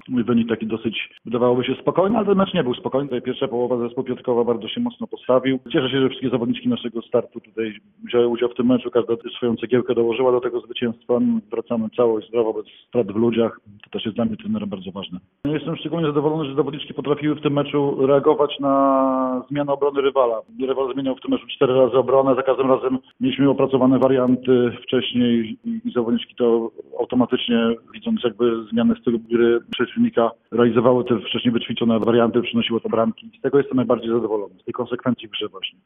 Wynik taki dosyć, wydawałoby się, spokojny, ale ten mecz nie był spokojny. Tutaj pierwsza połowa zespół Piotrkowa bardzo się mocno postawił. Cieszę się, że wszystkie zawodniczki naszego startu tutaj wzięły udział w tym meczu. Każda swoją cegiełkę dołożyła do tego zwycięstwa. Wracamy cało i zdrowo, bez strat w ludziach. To też jest dla mnie trenera bardzo ważne. Jestem szczególnie zadowolony, że zawodniczki potrafiły w tym meczu reagować na zmianę obrony rywala. Rywal zmieniał w tym meczu 4 razy obronę. Za każdym razem mieliśmy opracowane warianty wcześniej i zawodniczki to automatycznie, widząc jakby zmianę stylu gry przeciwnika, realizowały te wcześniej wyćwiczone warianty, przynosiły to bramki. Z tego jestem najbardziej zadowolony, z tej konsekwencji w grze właśnie.